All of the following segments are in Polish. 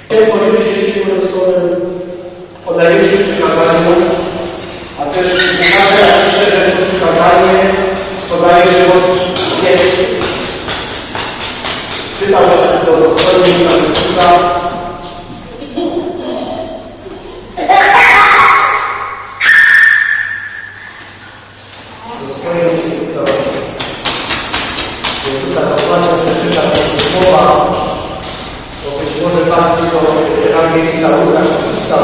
Chciałem podzielić się dzisiaj o największym przykazaniu, a też pokażę, jak pisze, że jest to przykazanie, co daje żywot wieczny. Czytał się do dostojnika Chrystusa. Dostojnik do Jezusa dokładnie przeczyta te słowa, bo być może Pan tylko ewangelista Łukasz napisał.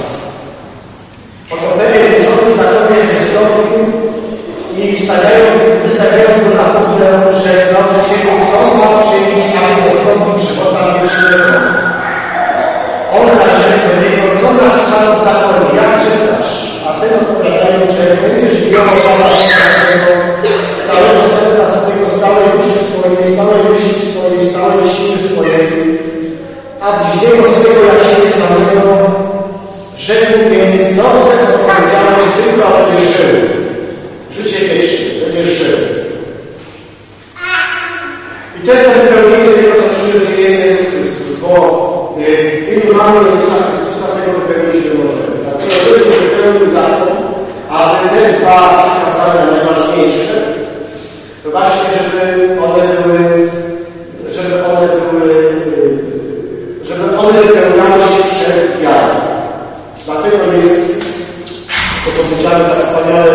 Oto pewien wysokий zakonnik wystąpił i wystawiając go na pudrę, rzekł: nauczycielu, co mam czynić, aby dostąpić żywota wiecznego? On zaś rzekł do niego: co napisano w zakonie, jak czytasz? A ten odpowiadają, że będziesz miłował Pana swego, z całego serca swojego, z całej duszy swojej, z całej myśli swojej, z całej siły swojej, a bliźniego swego jak siebie samego. Rzekł więc: dobrze odpowiedziałeś, tylko będziesz żył. Życie wieczne, będziesz żył. I to jest to wypełnienie tego, co przywiązuje Jezus Chrystus, bo gdy nie mamy Jezusa Chrystusa, tego wypełnić nie możemy. Dlatego Jezus wypełnił zakon, ale te dwa przykazania najważniejsze, to właśnie, żeby one wypełniały się przez wiarę. Dlatego jest to powiedziane tak wspaniale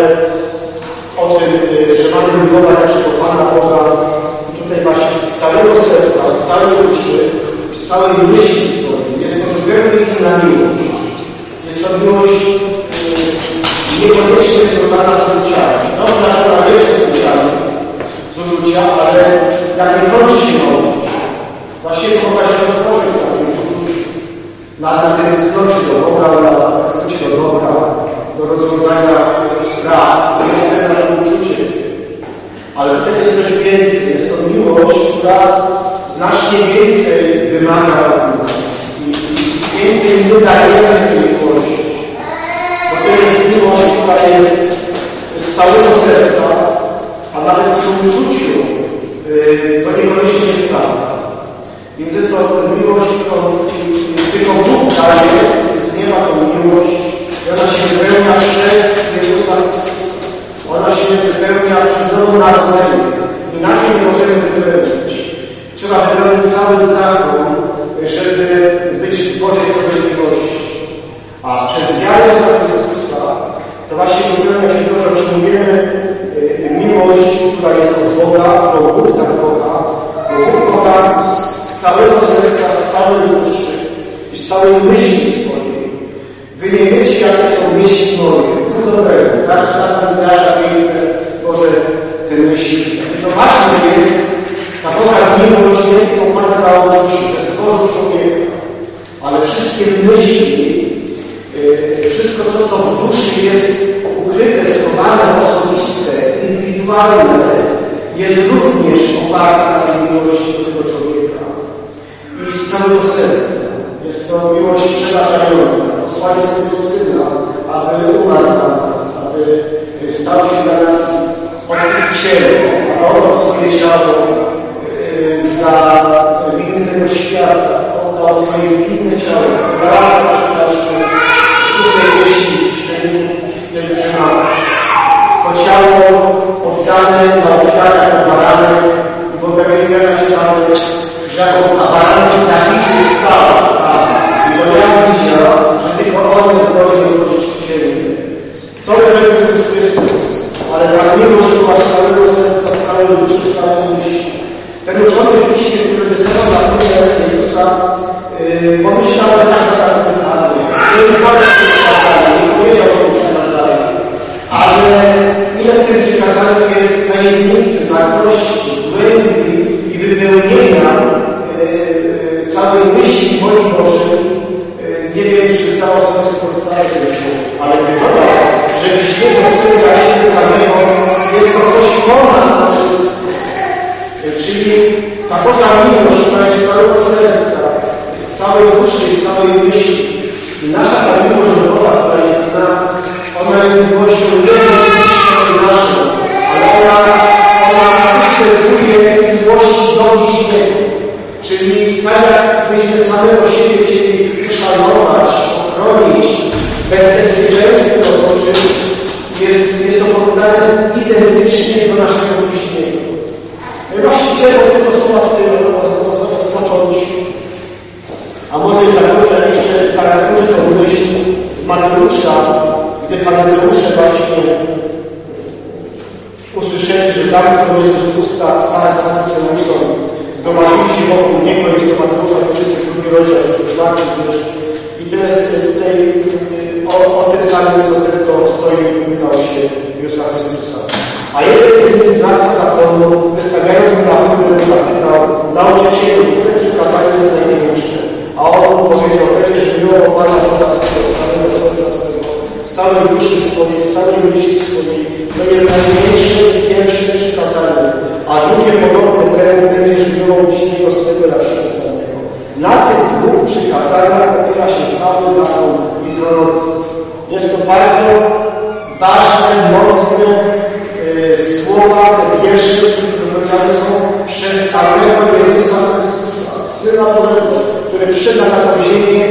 o tym, że mamy miłować naszego Pana Boga i tutaj właśnie z całego serca, z całej duszy, z całej myśli swojej. Jest to zupełnie inna miłość. Jest to miłość niekoniecznie związana z uczuciami. Dobrze, że ona jest z uczuciami, z uczucia, ale jak nie kończy się nauczyć. Właśnie mogła się rozpocząć na tym uczuciu. Na tęsknocie do Boga, na tęsknocie do dobra, do rozwiązania spraw. To jest pewne uczucie. Ale tutaj jest coś więcej. Jest to miłość, która znacznie więcej wymaga od nas. I więcej my dajemy tej miłości. Bo to jest miłość, która jest z całego serca, a nawet przy uczuciu to niekoniecznie się sprawdza. Więc jest to miłość, którą tylko Bóg daje z nieba tą miłość i ona się wypełnia przez Jezusa Chrystusa. Ona się wypełnia przy nowym narodzeniu. Inaczej nie możemy wypełnić. Trzeba wypełnić cały zakon, żeby być w Bożej sprawiedliwości. A przez wiarę Jezusa Chrystusa to właśnie wypełnia się to, że otrzymujemy miłość, która jest od Boga, bo Bóg tak kocha, bo Bóg kocha z całego serca, z całej duszy i z całej myśli swojej. Wy nie wiecie, jakie są myśli moje. Bóg dobrego. Tak, że tak Izraela piękne, Boże, te myśli. I to ważne jest, ta Boża miłość jest oparta na uczuciu, że stworzył człowieka. Ale wszystkie myśli, wszystko to, co w duszy jest ukryte, schowane, osobiste, indywidualne, jest również oparte na tej miłości do tego człowieka. I z całego serca. Jest to miłość przebaczająca. Posłanie swojego Syna, aby umarł za nas, aby stał się dla nas odkupicielem, a oddał swoje ciało za winy tego świata, oddał swoje winne ciało, to ciało oddane na ofiarę jako baranek i w objawieniach czytamy, że jako baranek zabity stał. I to ja widział, że tylko on jest godzien wrócić w ziemię. To zrobił Jezus Chrystus, ale ta miłość była z całego serca, z całej duszy, z całej myśli. Ten uczony w piśmie, który wystawał na górę Jezusa, pomyślał, że tak zadał pytanie. Nie jest bardzo przykazanie, nie powiedział o tym przykazaniu. Ale ile w tym przykazaniu jest tajemnicy, wartości, głębi i wypełnienia całej myśli mojej Bożej, nie wiem, czy zdało sobie sprawę, ale wygląda, że bliźniego Syna siebie samego jest to coś ponad to wszystko. Czyli ta Boża miłość, która jest z całego serca, z całej duszy i z całej myśli. I nasza ta miłość do Boga, która jest w nas, ona jest miłością nie naszą, ale ona występuje z miłości do bliźniego. Czyli tak jak byśmy samego siebie chcieli chronić bezpieczeństwo, to jest to porównane identycznie do naszego bliźniego. No i właśnie chciałem od tego słowa rozpocząć, a może jeszcze zakończę tę myśl z Mateusza, gdy faryzeusze właśnie usłyszeli, że zamknął Jezus usta sal Saduceuszą, zgromadzili się wokół Niego, jest to Mateusza 22 rozdział, 4 wiersz. I teraz tutaj o tym samym, co tylko stoi na osie Jezusa Chrystusa. A jeden z nich z nas zakonu, wystawiając mu na próbę, zapytał: nauczycielu, które przykazanie jest największe? A on powiedział: będziesz miłował Pana Boga swego, z całego serca swego, z całej duszy swojej, z całej myśli swojej. To jest najmniejsze i pierwsze przykazanie. A drugie podobne temu: będziesz miłował bliźniego swego jak siebie samego. Na tych dwóch przykazaniach opiera się cały zakon i proroctwo. Jest to bardzo ważne, mocne słowa, te wiersze, które powiedziane są przez samego Jezusa Chrystusa, Syna Bożego, który przyszedł na tę ziemię,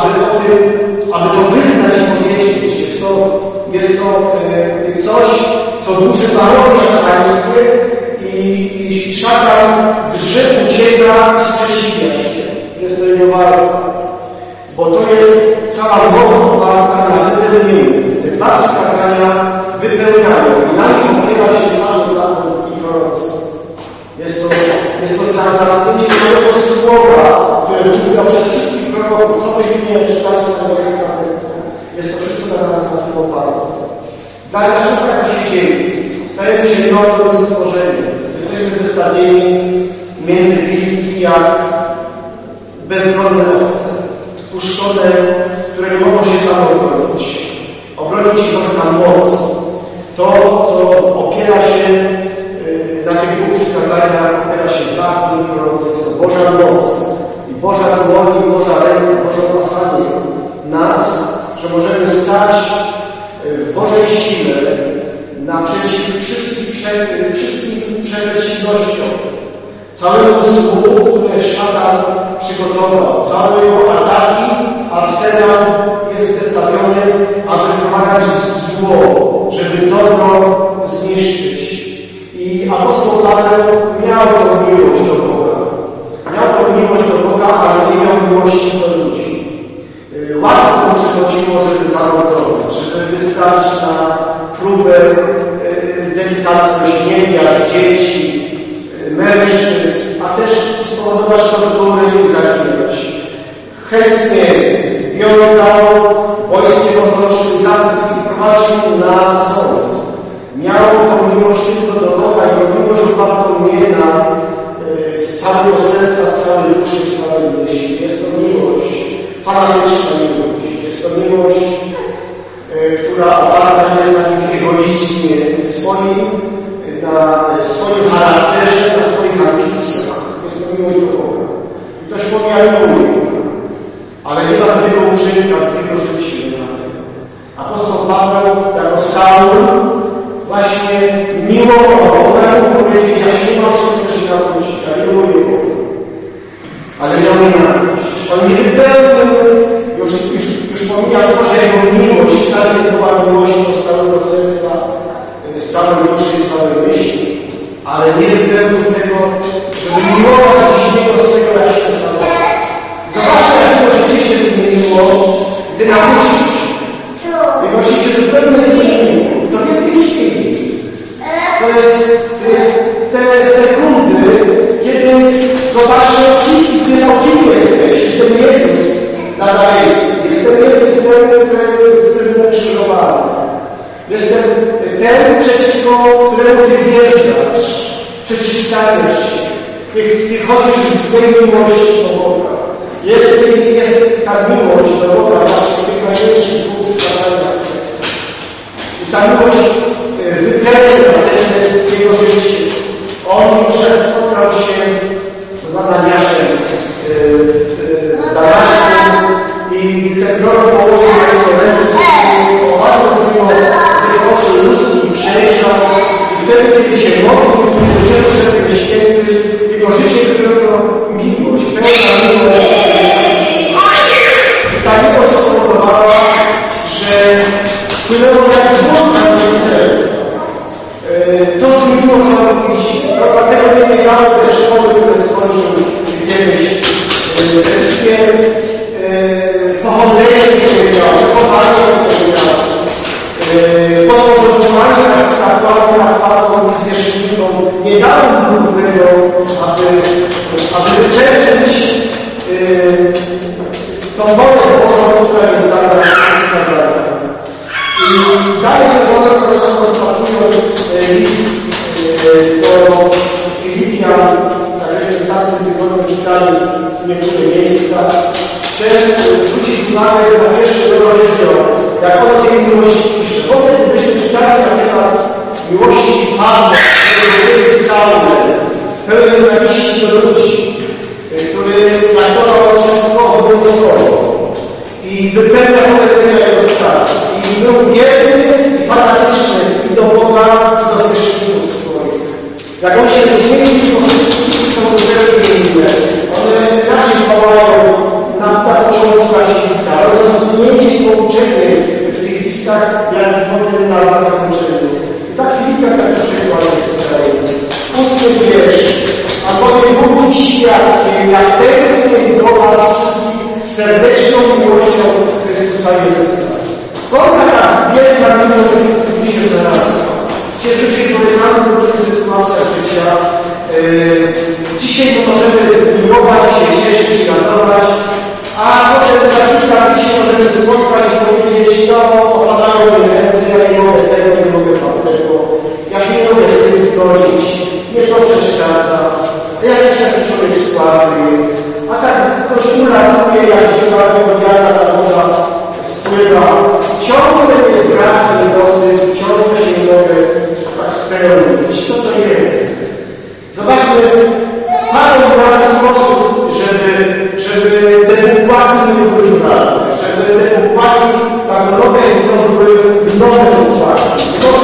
aby to wyznać i powiedzieć. Jest to coś, co duży warunek szatańskie i szatan drży, ucieka, sprzeciwia się. Jest to jego warunek. Bo to jest cała moc oparta na wypełnieniu. Te dwa przykazania wypełniają i na nich opiera się cały zakon i proroctwo. Jest to zamknięcie całego słowa, które Bóg dał przez wszystkich proroków, co byśmy nie czytali z Starego Testamentu. Jest to wszystko na tym oparte. Dlaczego tak się dzieje? Stajemy się nowym stworzeniem. Jesteśmy wystawieni między wilki jak bezbronne owce, puszczone, które nie mogą się same obronić. Obronić ich na moc. To, co opiera się na tych dwóch przykazaniach, opiera się zakon i proroctwo. Boża moc i Boża dłoń i Boża ręka, Boże opasanie nas, że możemy stać w Bożej sile naprzeciw wszystkim przeciwnościom, całemu złu, które szatan przygotował, całe jego ataki, arsenał jest wystawiony, aby wprowadzać zło, żeby dobro zniszczyć. I apostoł Paweł miał tę miłość do Boga. Miał tę miłość do Boga, ale nie miał miłości do ludzi. Łatwo mu przychodziło, żeby zamordować, żeby wystawić na próbę delikatność niewiast, dzieci, mężczyzn, a też spowodować tortury i zabijać. Chętnie związał wojskiem otoczył i prowadził na sąd. Miał tą miłość tylko do Boga i tą miłość opartą nie na z całego serca, z całej duszy, z całej myśli. Jest to miłość, fanatyczna miłość. Jest to miłość, która oparta jest na jakimś egoizmie na swoim charakterze, na swoich ambicjach. Jest to miłość do Boga. I ktoś powie: ja miłuję, ale nie ma takiego uczynka, takiego życia. Apostoł Paweł jako Saul właśnie miłował Boga, mógł powiedzieć: ja się nie proszę też nauczyć, ja miłuję Boga. Ale miał nienawiść. On nie wypełnił, już pomijał to, że jego miłość wcale była miłością z całego serca, z całej duszy i z całej myśli, ale nie wypełnił tego, żeby miłować bliźniego swego jak się samego. Zobaczcie, jak jego życie się zmieniło, gdy nawrócił się. Jego życie zupełnie zmieniło. I to w jednej chwili. To jest te sekundy, kiedy zobaczył, kim jesteś. Jestem Jezus Nazarejski. Jestem Jezus, który był ukrzyżowany. Jestem ten, przeciwko któremu Ty wjeżdżasz, przeciwstawiasz się. Ty chodzisz w swojej miłości do Boga. Jest ta miłość do Boga właśnie w tych największych dwóch przykazaniach. I ta miłość wypełnia jego życie. On spotkał się z Ananiaszem w Damaszku i ten prorok położył ręce oparł z jego oczu ludzkich przejrzał i wtedy, kiedy się modlił, wyszedł przed tym świętym, jego życie wypełniło miłość, pełna miłość. I ta miłość spowodowała, pochodzenie, które miał, przechowanie, które miał, podporządkowanie nakładom i zwierzchnikom, nie dało mu tego, aby wyczerpać tą wolę Bożą, która jest dana wskazana. I dalej tę wolę rozpatrując list do Filipian, także w tamtym tygodniu czytali niektóre miejsca. Chcę zwrócić uwagę na pierwszy rozdział, jak on tej miłości pisze. Potem byśmy czytali na temat miłości Pana, który był Saulem, pełen nienawiści do ludzi, który traktował wszystko obowiązkowo i wypełniał polecenia jego spraw. I był wierny i fanatyczny i do Boga, i do zwierzchników swoich. Jak on się zmienił, to wszystkie są zupełnie inne. One inaczej wołają na początkach świata, rozumiejąc pouczenie w tych listach, jak potem na zakończeniu. I tak Filipia tak przykład jest tutaj. 8 wiersz. A bowiem Bóg świadkiem, jak tęsknię do was wszystkich serdeczną miłością Chrystusa Jezusa. Skąd taka wielka miłość mi się znalazła? Cieszę się, że mamy różne sytuacje życia. Dzisiaj możemy miłować się, cieszyć, radować, a potem za kilka dni możemy spotkać i powiedzieć, no, opadają mnie ręce, ja nie mogę tego, nie mogę tamtego, ja się nie mogę z tym zgodzić, mnie to przeszkadza, ja też taki człowiek słaby jest, a tak ktoś uratuje, jak się bardzo wiara ta woda spływa, ciągle jest brak niedosyt, ciągle się nie mogę tak spełnić. Co to jest? Zobaczmy, Pan ma sposób, żeby te układy nie były żadne, żeby te układy patrolowe były nowe układy.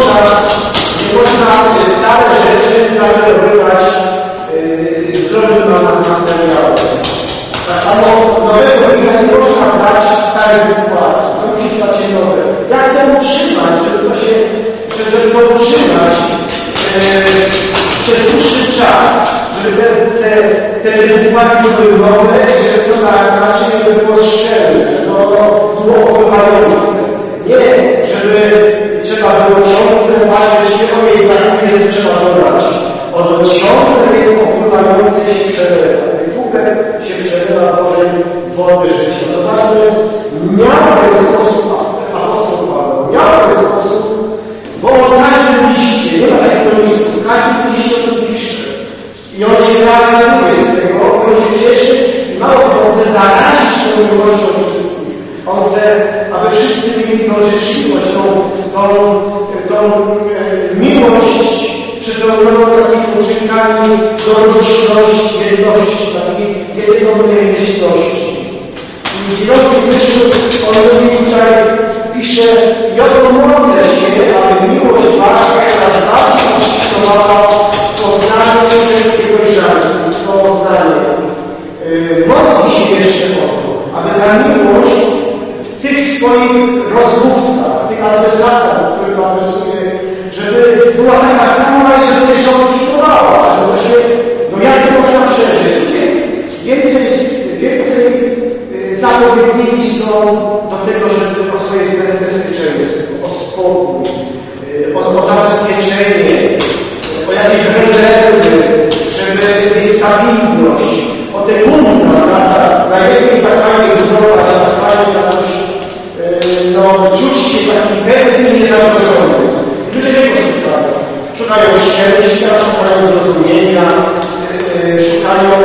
Nie można stare rzeczy zacelowywać zdrowym materiałem. Tak samo nowego wina nie można brać starych układów. To musi stać się nowe. Jak to utrzymać, żeby to utrzymać przez dłuższy czas, żeby te układy były nowe, żeby to naczynie nie było szczelne, żeby to było opływające. Nie, żeby trzeba było ciągle patrzeć się, ojej, brakuje, że trzeba dodać. Ono ciągle jest opływające się przelewa. Wypływem się przelewa Bożej wody życia. Zobaczmy, miał ten sposób apostoł Paweł, miał ten sposób, bo w każdym liście, nie ma takiego listu, w każdym liście o tym pisze. I on się realizuje z tego, on się cieszy i mało to, on chce zarazić tą miłością wszystkich. On chce, aby wszyscy mieli tą życzliwość, tą miłość przypełnioną takimi uczynkami donośności, jedności, takiej jednomyślności. I w 9 wierszu on mówi tutaj, pisze, i oto modlę się, aby miłość wasza coraz bardziej kształtowała w poznaniu wszelkiego żartu, w poznaniu. Modli się jeszcze o to, aby ta miłość w tych swoich rozmówcach, w tych adresatach, których adresuje, żeby była taka sama i żeby się odkiwała, żeby to się, no jak to można przeżyć? Więcej zapowiedniki są do tego, żeby o swoje bezpieczeństwo, o spokój, o zabezpieczenie, o jakieś rezerwy, żeby mieć stabilność, o te punkty, prawda? Najlepiej tak fajnie budować, tak fajnie jakoś, czuć się taki pewny i niezadowolony. Ludzie tego szukają. Szukają szczęścia, szukają zrozumienia, szukają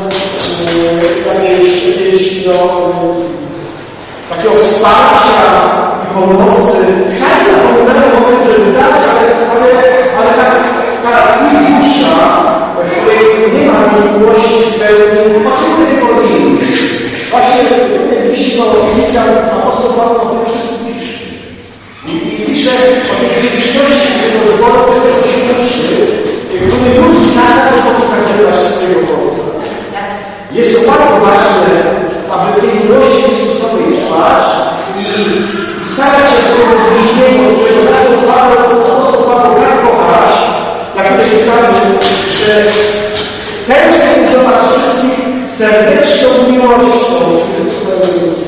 jakiejś takiego wsparcia i pomocy. Sami zapominają o tym, żeby dać, ale ta dusza, w której nie ma miłości w pełni, potrzebuje tylko innych. Właśnie jeśli apostoł Paweł o tym wszystkim pisze. I pisze o tej fizyczności tego zboru, tego świadczy, który już zna, co to pokazywać z tego końca. Jest to bardzo ważne, aby w tej miłości Chrystusowej trwać i starać się swojego bliźniego, którego zaczął Paweł tak kochać, jak tutaj czytamy, że ten, który do nas wszystkich serdeczną miłością Chrystusa Jezusa.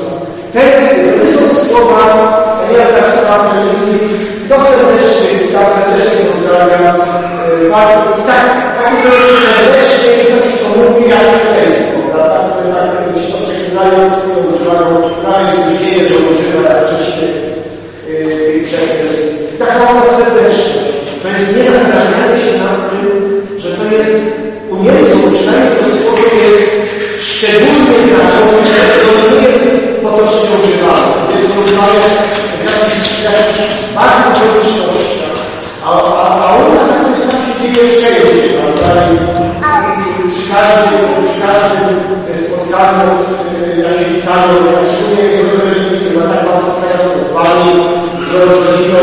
słowa Jazda Krzysztofa Telewizji. Do serdecznie, tak serdecznie pozdrawiam. Tak to jest serdecznie, jest coś, co mówi jak przekleństwo, prawda? Tak to przeklinając, które używają prawie złudzenie, że używa jak wcześniej tych przekleństw. Tak samo ta serdeczność. To jest nie zastanawianie się nad tym, że to jest u Niemców, przynajmniej to słowo jest szczególnie znaczące, to nie jest potocznie używane. Jest używane w jakichś bardzo okolicznościach. A u nas tak jest takie dziewiększenie, prawda? Przy każdym spotkaniu, jak się witają, szczególnie jak są religijne, na tak bardzo teraz pozwani, do rodziny,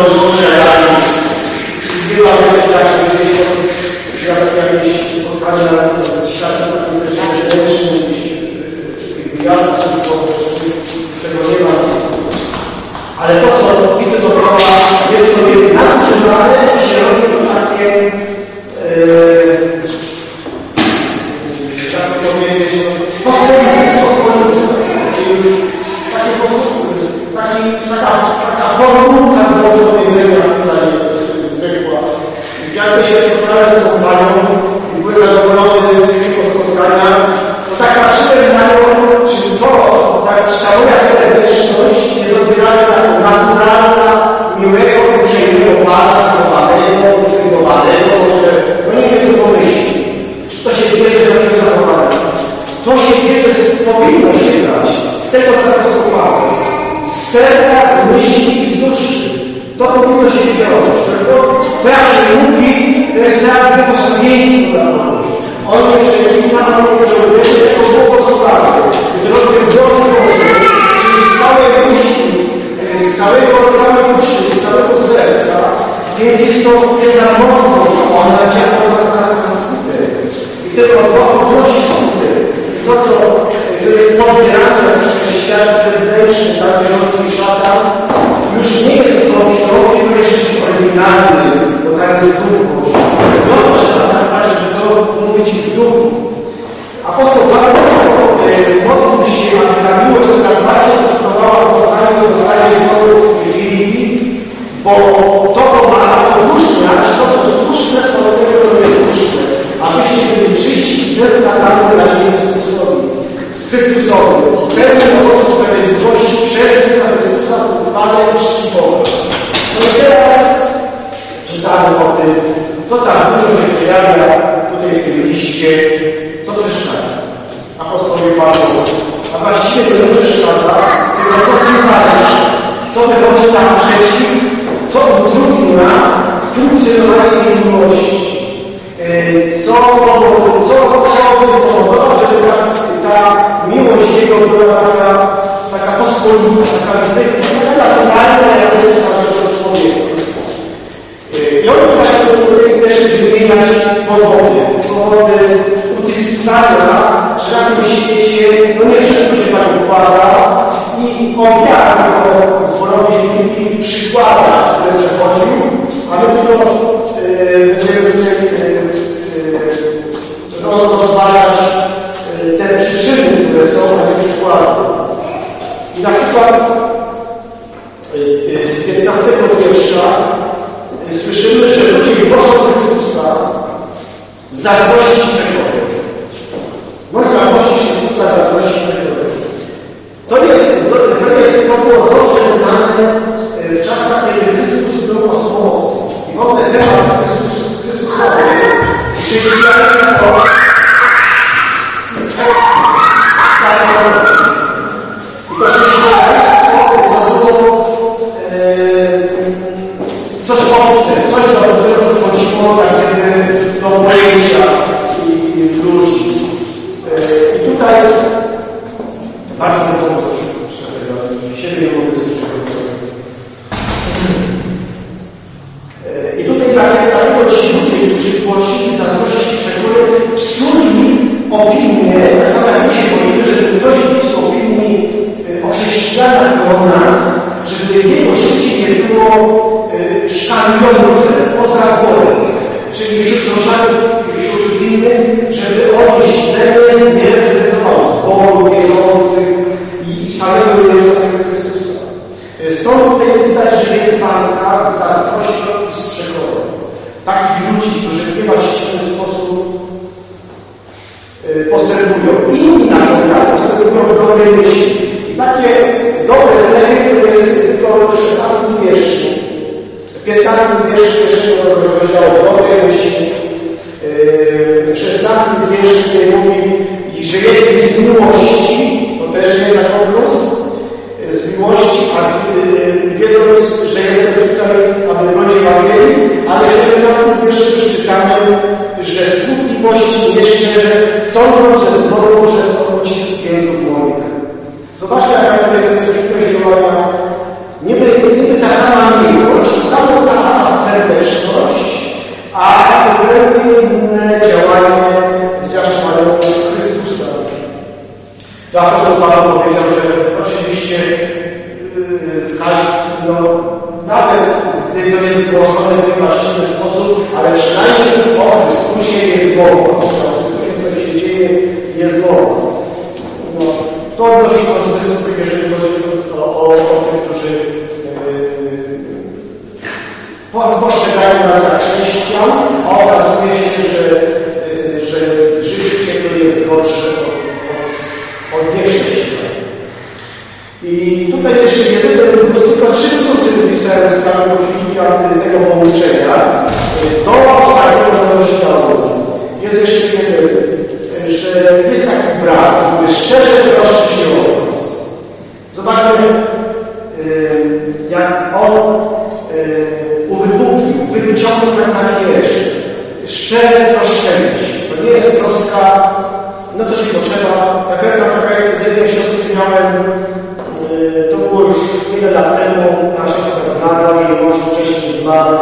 była też tak, że jakieś spotkania z światem takim też zewnętrznym, tych wyjazdów, z tego nie ma. Ale to, co widzę dookoła, jest sobie nadużywane i się robi to takie, jak powiedzieć, taka formułka do powiedzenia, która jest zwykła. Jakby się spotkałem z tą panią i byłem zadowolony z tego spotkania, to tak patrzyłem na nią, czy to, ta moja serdeczność jest odbierana jako naturalna, miłego, uprzejmego pana, zbudowanego, że no nie wiem, co pomyśli. Czy to się bierze z takiego zachowania? To się bierze, powinno się brać z tego, co posłuchałem. Z serca, z myśli i z duszy. To powinno się działać. To jak się mówi, to jest jakby posłuszeństwo dla kogoś. On nie przekina, on nie przełuduje, tylko błogosławy. Drodzy Boży, czyli z całej myśli, z całego duszy, z całego serca. Więc jest to mocno, że ona działa na skutek. I wtedy odnosi skutek. To, co jest podbierane przez świat zewnętrzny, tak rządzi szatan, już nie jest to, tylko jest oryginalny, bo tak jest duchowość. To trzeba zadbać, żeby to mówić w duchu. Apostoł Paweł modlił się, aby ta miłość, która bardziej zastosowana w Poznaniu do zboru Filipi, bo to pomaga odróżniać to, co słuszne, od tego, co jest słuszne. Abyście byli czyści i beznakalni dla siebie Chrystusowi. Pełny owocu sprawiedliwości przez Chrystusa uchwale czci Boga. No i teraz czytamy o tym, co tam dużo się przejawia tutaj w tym liście, co przeszkadza. Apostołowi Paweł. A właściwie to nie przeszkadza, tylko co zniewalasz, co wychodzi tam przeciw, co utrudnia funkcjonowanie tej miłości. Co chciałby spowodować, żeby ta miłość Jego była taka pospolita, taka zwykła, taka naturalna, jak jest każdego człowieka. I on właśnie tutaj też wymieniać powody utyskiwania, że na tym świecie no nie wszystko się tak układa i obiad jako zborowi Filipi przykłada, który przechodził, a my tylko będziemy rozważać te przyczyny, które są, a nie przykłady. I na przykład z 15 wiersza słyszymy, że ludzie proszą Chrystusa zazdrości przekory. Można prosić Chrystusa zazdrości przekory. To było dobrze znane w czasach, kiedy Chrystus był osłowcem. I w ogóle temat Chrystusowy chrześcijaństwo i to chrześcijaństwo to było coś obce, coś do którego wchodziło tak jakby do pojęcia i ludzi. I tutaj bardzo mi pomóc siebie nie mogę sobie przygotować. I tutaj dlatego ci ludzie, którzy głosili zazdrości przekory, psuli opinię, tak samo jak my się boimy, że ktoś pisał opinii o chrześcijanach koło nas, żeby jego życie nie było szanujące poza zborem, czyli wśród sąsiadów i wśród innych, żeby on źle nie reprezentował zboru wierzących i samego Jezusa Chrystusa. Stąd tutaj widać, że jest walka z zazdrością i z przekorą. Takich ludzi, którzy w niewłaściwy sposób postępują. Inni natomiast postępują w dobrej myśli. I takie dobre cechy to jest tylko w 16 wierszu. W 15 wierszu pierwszego rozdziału dobrej myśli. W 16 wierszu tutaj mówi, że jedni z miłości, to też nie za konkurs, z miłości, a wiedząc, że jestem tutaj, aby brodzić Ewangelii, ale w 17 wierszu czytamy, że skutki miłości nieszczerze sądzą przez znowu przez odcisk języków moich. Zobaczcie, jaka to jest efektywność działania. Niby ta sama miłość, ta sama serdeczność, a zupełnie inne działanie zwiastowane Chrystusa. To apostoł Paweł powiedział, że oczywiście w każdym, nawet gdy to jest głoszone w niewłaściwy sposób, ale przynajmniej o Chrystusie jest mowa. O Chrystusie coś się dzieje, jest mowa. To dość występuje, jeżeli chodzi o tych, którzy postrzegają nas za chrześcijan, a okazuje się, że życie to jest gorsze od niechrześcijan. I tutaj jeszcze jeden, tylko 3 plusy wypisałem z tego pouczenia do ostatniego rozdziału. Jest jeszcze jeden, że jest taki brat, który szczerze troszczy się o nas. Zobaczmy, jak on wyciągnął na wiersz. Szczere troszczenie się. To nie jest troska, no co się potrzeba. Na pewno jednej siostry miałem, to było już wiele lat temu, nasza siostra zmarła, jej mąż wcześniej zmarł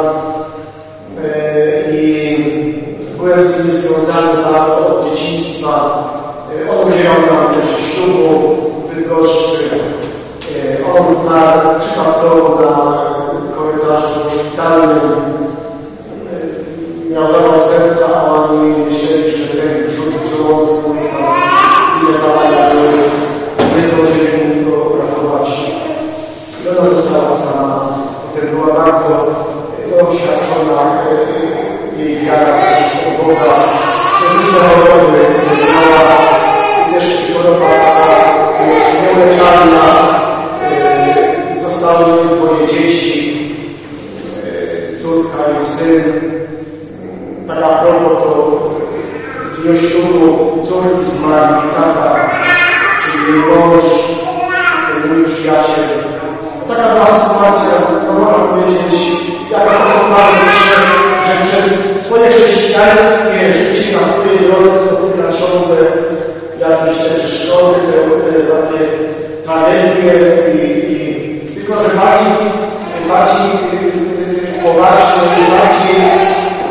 i byłem z nim związany bardzo od dzieciństwa. On udzielał nam też ślubu w Bydgoszczy. On zmarł przypadkowo na korytarzu szpitalnym. Miał zawał serca, a oni myśleli, że ten brzuch w żołądku ile badania były, nie zdążyli go uratować. I ona została sama. Potem była bardzo doświadczona jej wiara w Boga. Różne choroby miała i też choroba nieuleczalna. Zostały dwoje dzieci, córka i syn. Tak a propos to w dniu ślubu córki zmarł tata, czyli jej mąż, mój przyjaciel. Taka była sytuacja, to można powiedzieć, jaka to że przez swoje chrześcijańskie życie na swojej drodze spotyka ciągle jakieś te przeszkody, takie tragedie i tylko, że bardziej poważnie i bardziej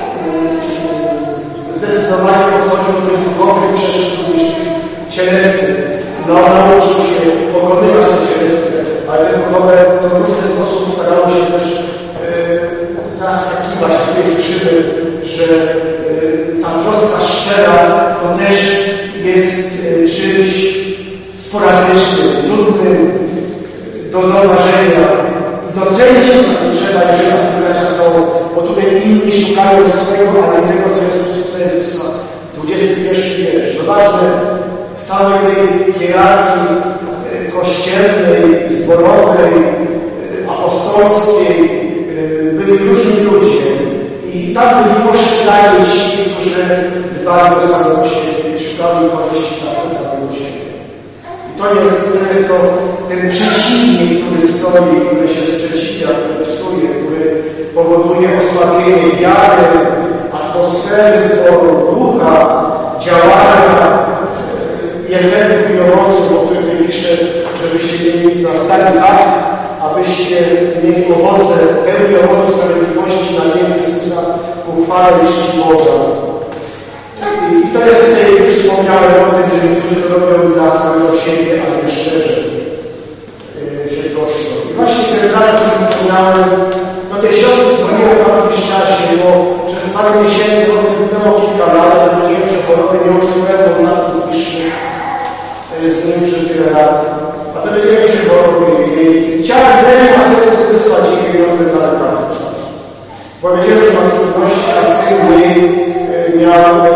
zdecydowanie podchodził do tych duchowych przeszkód niż cielesnych. Nauczył się pokonywać te cielesne, ale te duchowe w różny sposób starało się też zaskakiwać tej krzywy, że ta troska szczera to też jest czymś sporadycznym, trudnym do zauważenia i docenić to tak trzeba, jeżeli tacy bracia są, bo tutaj inni szukają swojego, ale tego, co jest w Chrystusa. 21 wiersz. Zobaczmy, w całej tej hierarchii kościelnej, zborowej, apostolskiej byli różni ludzie i tam byli poszczególni ci, którzy dbali o samego siebie i szukali korzyści dla samego siebie. I to jest to ten przeciwnik, który stoi, który się sprzeciwia, który psuje, który powoduje osłabienie wiary, atmosfery zboru, ducha, działania i efektów i owoców, o których pisze, żebyście mieli zastali tak, abyście mieli owoce, pełni owoców sprawiedliwości na dzień Chrystusa ku chwale i czci Boga. I to jest tutaj, już wspomniałem o tym, że niektórzy to robią dla samego siebie, a nie szczerze się troszczą. I właśnie ten brak, który wspomniałem, no tej siostry dzwoniłem w jakimś czasie, bo przez parę miesięcy o tym minęło kilka lat, ale ludzie przechoroby nie uczyłem, bo na to pisze z nim przez tyle lat. A a to będziemy się borowili. Ciałem nie ma sensu wysłać ich pieniądze na lekarstwa. Powiedziałem, że mam trudności, a syn mój miał,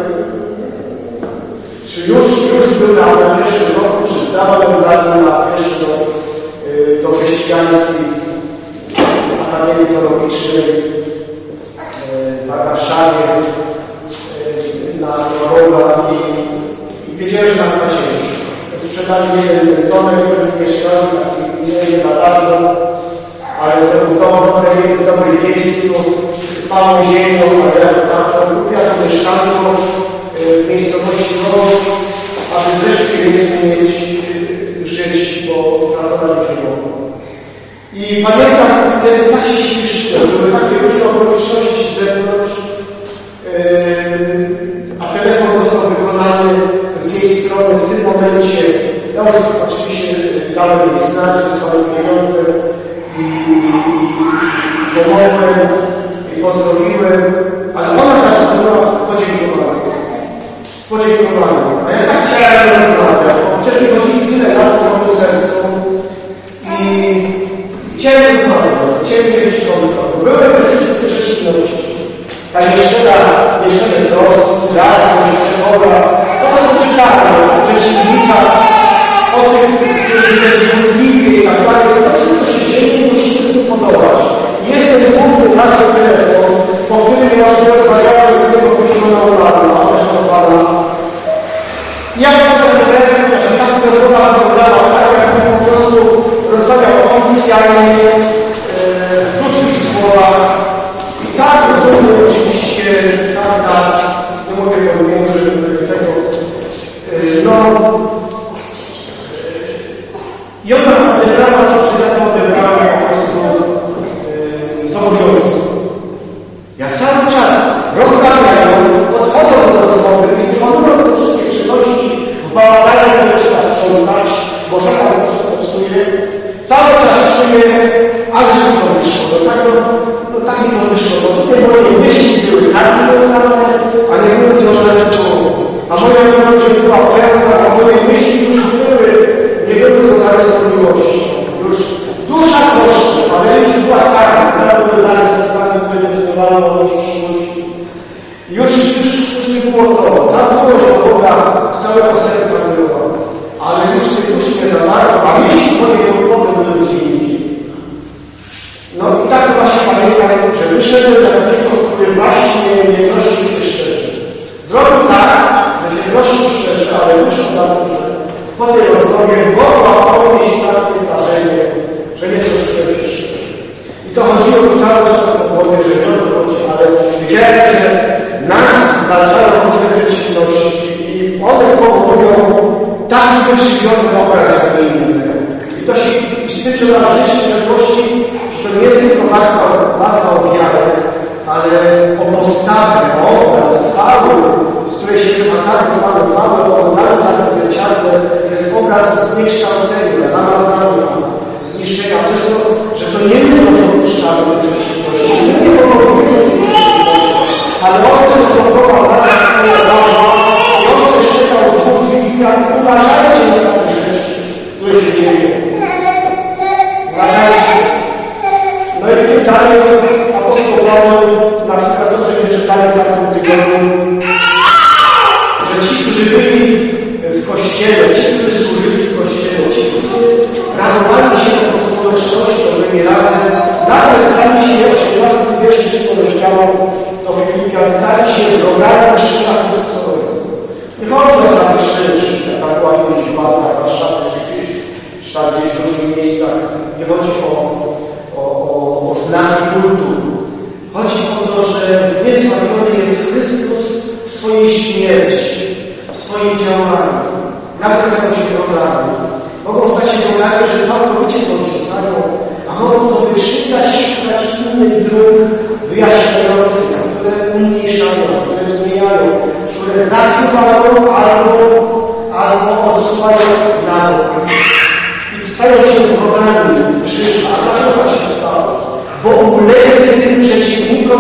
czy już był na pierwszym roku, czy zdawał egzamin na pierwszy do chrześcijańskiej Akademii Teologicznej w Warszawie na Rowa i wiedziałem, że tam na ciężko. Sprzedali jeden domek, który mieszkali, taki nie za bardzo, ale to był dom w dobrym miejscu, z małą ziemią, ale tam grupia to mieszkanko w miejscowości Rowa, aby zeszli więcej mieć żyć, bo pracowali się mogło. I pamiętam, wtedy tak się śpieszyłem, były takie różne okoliczności z zewnątrz, a telefon został wykonany z jej strony w tym momencie. Ja już oczywiście dałem jej znać, wysłałem pieniądze i pomogłem i pozdrowiłem, ale ona zaraz była w podziękowaniu. A ja tak chciałem rozmawiać, bo przecież chodzili tyle lat w moim sercu i chciałem rozmawiać, chciałem wiedzieć o były te wszystkie przeciwności. Ta nieszczęsna troski, zaraz, przewoda, to są czytane, rzecznika, o tym, którzy jest zbudliwi i tak dalej. To wszystko się dzieje i musimy z tym podobać. Jest ten główny nasz telefon, po którym ja już rozmawiałem z tego posiadzonego planu, a też to Pana. Ja mam ten telefon, że tak rozmowa wyglądała tak, jakbym po prostu rozmawiał oficjalnie, w krótkich słowach. I tak rozumiem oczywiście, tak, nie mogę powiedzieć, że tego, i ona odebrała to, że ja to odebrałem po prostu z obowiązku. Ja cały czas rozmawiając, odchodząc do rozmowy i wykonując te wszystkie czynności, w bałaganie, które trzeba sprzątać, bo żona to wszystko psuje, cały czas czuję, ale że to wyszło. Tak mi to wyszło, bo tutaj moje myśli były tak związane, a nie były związane człowiek. A moja miłość była pełna, a moje myśli już nie były związane z tą miłością. Już dusza koszty, ale już była taka, która była nazwane, które decydowała o przyszłości. Już nie było to. Ta miłość do Boga z całego serca była. Ale już tej duszy nie za bardzo, a myśli moje głowy były gdzie indziej. No i tak właśnie pamiętam, że wyszedłem do takiego, który właśnie nie prosił się szczerze. Zrobił tak, że nie prosił szczerze, ale wyszło na to, że po tej rozmowie mogła ponieść takie wrażenie, że nie prosiłem się szczerze. I to chodziło mi cały czas o głowie, że nie o to chodzi, ale wiedziałem, że nas zależało różne przeciwności i one powodują taki wykrzywiony obraz jak inny. I to się tyczy naszej świadomości, że to nie jest tylko walka o wiarę, ale o postawę, o obraz, chwały, z której się wypracamy chwałę, o oddaniu tak zwierciadle, jest obraz zniekształcenia, zamazania, zniszczenia, przez to, że to nie my dopuszczamy do przeciwności, nie my powodujemy do przeciwności, ale on zblokował nas swoje prawo i on przeczytał w dwóch Bibliach, uważajcie na takie rzeczy, które się dzieją. No i tutaj apostoł Paweł, na przykład to, cośmy czytali w takim tygodniu, że ci, którzy byli w Kościele, ci, którzy służyli w Kościele, ci, którzy razowali się tą społecznością, byli razem, nagle stali się, 18 wierszu się powiedziało, to Filipian, stali się wrogami Krzyża Chrystusowego. Nie chodzi o zawyższenie, tak była kiedyś w Barkach, Warszawie, czy gdzieś, czy tam gdzieś w różnych miejscach. Nie chodzi o znaki kultu. Chodzi o to, że zniesławiony jest Chrystus w swojej śmierci, w swoim działaniu. Nawet stają się wrogami. Mogą stać się wrogami, że całkowicie to odrzucają, a mogą to wyczytać, szukać innych dróg wyjaśniających, które umniejszają, które zmieniają, które zakrywają albo odsuwają na bok. I stają się wrogami krzyża. A dlaczego tak się stało? Bo ulegli tym przeciwnikom,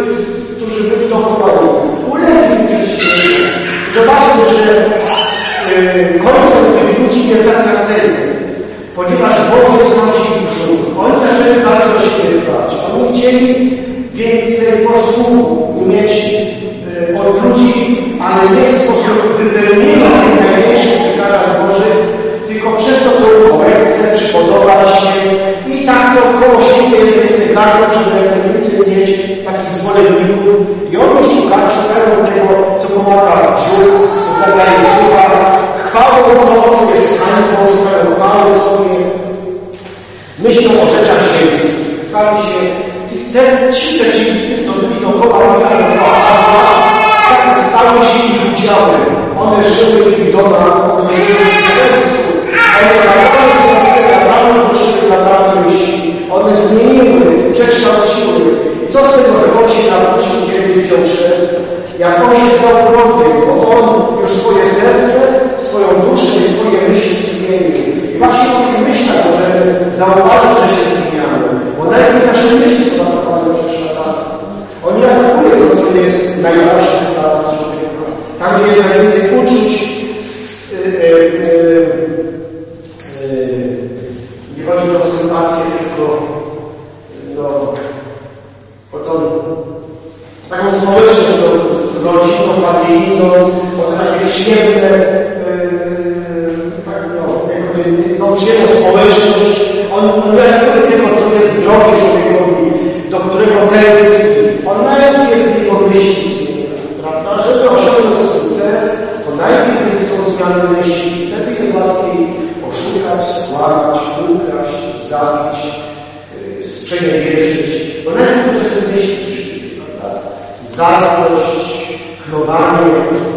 którzy byli dookoła. Ulegli przeciwnikom. Zobaczmy, że końcem tych ludzi jest zatracenie, ponieważ Bóg jest ich brzuch. Oni zaczęli bardzo się dbać. Oni chcieli więcej posłuchu mieć od ludzi, ale nie w sposób wypełnienia tych najmniejszych przekazań Bożych, tylko przez to, co chce, przypodobać się i tak dookoła siebie więcej nagle, żeby jak najwięcej mieć takich zwolenników. I oni szukają tego, co pomaga w brzuch, daje brzucha, chwałą to, co jest hańbą, szukają chwały sobie, myślą o rzeczach ziemskich. Sami się, ci przeciwnicy, co byli dookoła, tak stały się ich udziałem. One żyły w ich domach, one żyły w ich sercu. One myśli. One zmieniły, przekształciły. Co z tego, że on się nawrócił, kiedy wziął chrzest? Jak on się stał prądem, bo on już swoje serce, swoją duszę i swoje myśli zmienił. I właśnie o tych myślach możemy zauważyć, że się zmieniamy. Bo najpierw nasze myśli są atakowane przez szatana. On nie atakuje to, co jest najważniejsze dla człowieka. Tam, gdzie jest najwięcej uczuć, nie chodzi o sympatię, tylko o taką społeczność, o rodzinną, familijną, o takie przyjemne, przyjemną społeczność. On nie atakuje tego, co jest drogie człowiekowi, do którego tęskni. On najpierw jego myśli zmienia, prawda? Żeby osiągnąć swój cel, to najpierw są zmiany myśli. Wtedy jest łatwiej oszukać, skłamać, ukraść, zabić, sprzeniewierzyć. Bo najpierw to przez myśli przyjdzie, prawda? Zazdrość, klowanie,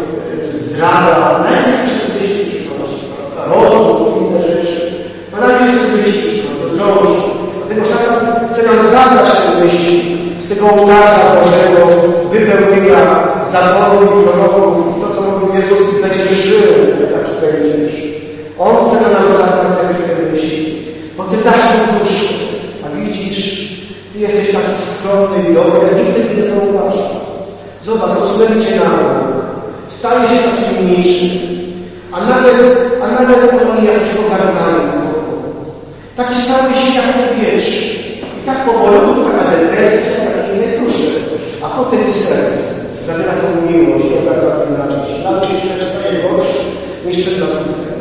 zdrada, najpierw przez myśli przychodzi, prawda? Rozum, inne rzeczy. To najpierw przez myśli przychodzi, to drogi. Dlatego szatan chce nam zabrać te myśli z tego ołtarza Bożego, wypełnienia zakonów i proroków, to co mówił Jezus, będziesz żył, taki będziesz. On chce nam zabrać te myśli, bo Ty dasz mu duszę, a widzisz, Ty jesteś taki skromny i dobry, a nikt tego nie zauważa. Zobacz, odsunęli Cię na bok, stali się taki mniejszy, a nawet oni jak pogardzali. Taki stały się jak wiesz. I tak powolutku, taka depresja, takie inne dusze. A potem serce zabiera tą miłość, obraz zabieraczyć. Nawet jeśli przestaje gorszy niż przed napisem.